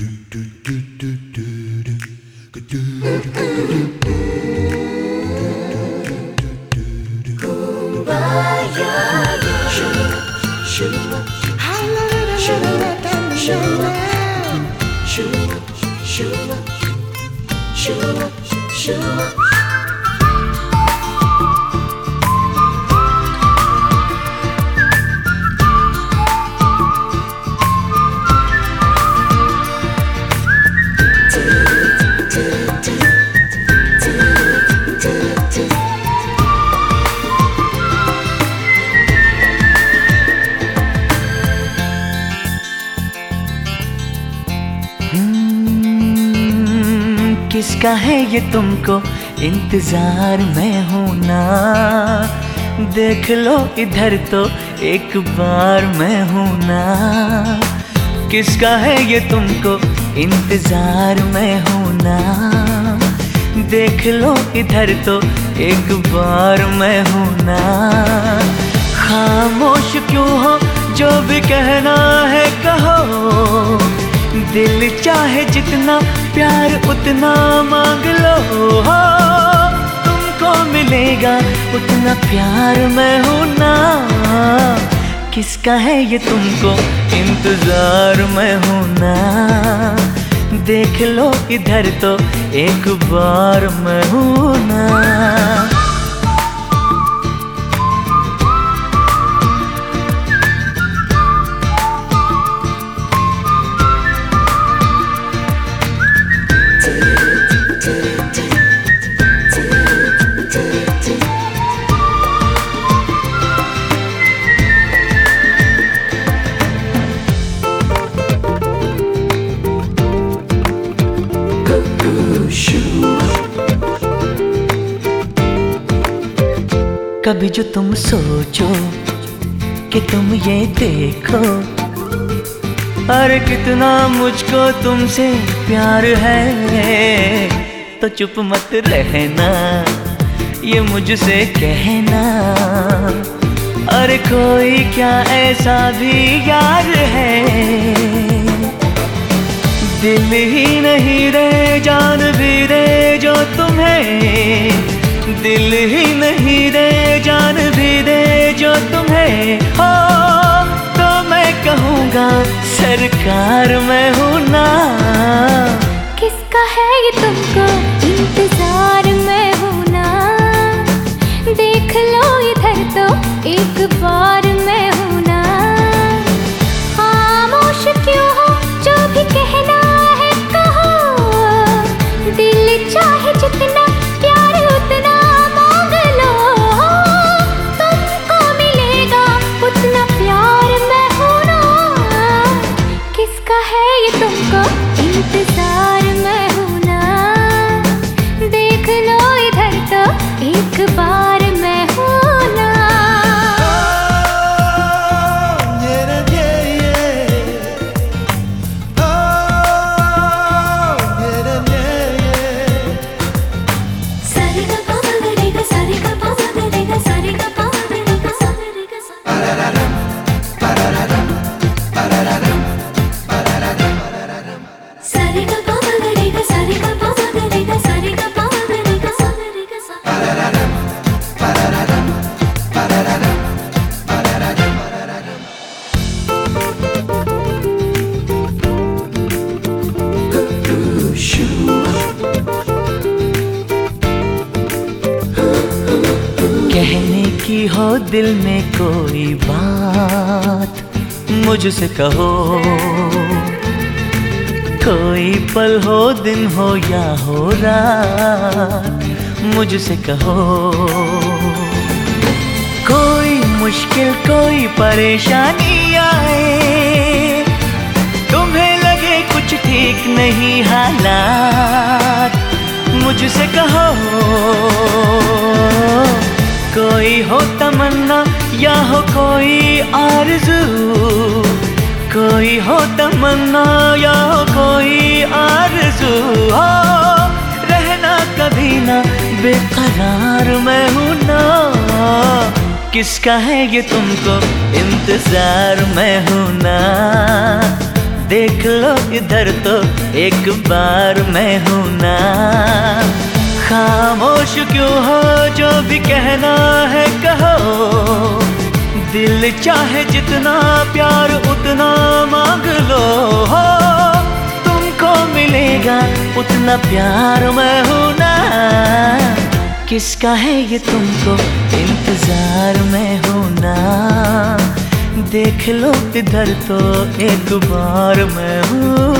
किसका है ये तुमको इंतजार में हूँ ना, देख लो इधर तो एक बार मैं हूँ ना। किसका है ये तुमको इंतजार में हूँ ना, देख लो इधर तो एक बार मैं हूँ ना। खामोश क्यों हो, जो भी कहना है कहो, दिल चाहे जितना प्यार उतना मांग लो, हो तुमको मिलेगा उतना प्यार मैं हूँ ना। किसका है ये तुमको इंतजार मैं हूँ ना, देख लो इधर तो एक बार मैं हूँ ना। कभी जो तुम सोचो कि तुम ये देखो, अरे कितना मुझको तुमसे प्यार है, तो चुप मत रहना ये मुझसे कहना। अरे कोई क्या ऐसा भी यार है, दिल ही नहीं रे जान भी दे जो तुम्हें, दिल ही नहीं दे जान भी दे जो तुम्हें हो, तो मैं कहूँगा सरकार मैं हूँ ना। किसका है ये तुमको इंतजार मैं हूँ ना, देख लो इधर तो एक बार मैं हूँ ना। खामोश क्यों हो, जो भी कहना है कहो, दिल चाहे जितना प्यार उतना मांग लो, तुमको मिलेगा उतना प्यार मैं हूँ ना। किसका है ये तुमको इंतजार मैं हूँ ना, देख लो इधर तो एक बार मैं हूँ ना। कहने की हो दिल में कोई बात मुझसे कहो, कोई पल हो दिन हो या हो रात मुझसे कहो। कोई मुश्किल कोई परेशानी आए, तुम्हें लगे कुछ ठीक नहीं हालात मुझसे कहो। कोई हो तमन्ना या हो कोई आरज़ू, कोई हो तमन्ना या हो कोई आरज़ू, हो रहना कभी ना बेकरार मैं हूँ ना। किसका है ये तुमको इंतजार मैं हूँ ना, देख लो इधर तो एक बार मैं हूं ना। खामोश क्यों हो, जो भी कहना है कहो। दिल चाहे जितना प्यार उतना मांग लो। तुमको मिलेगा उतना प्यार मैं हूं ना। किसका है ये तुमको इंतजार में हूं ना। देख लो इधर तो एक बार मैं हूं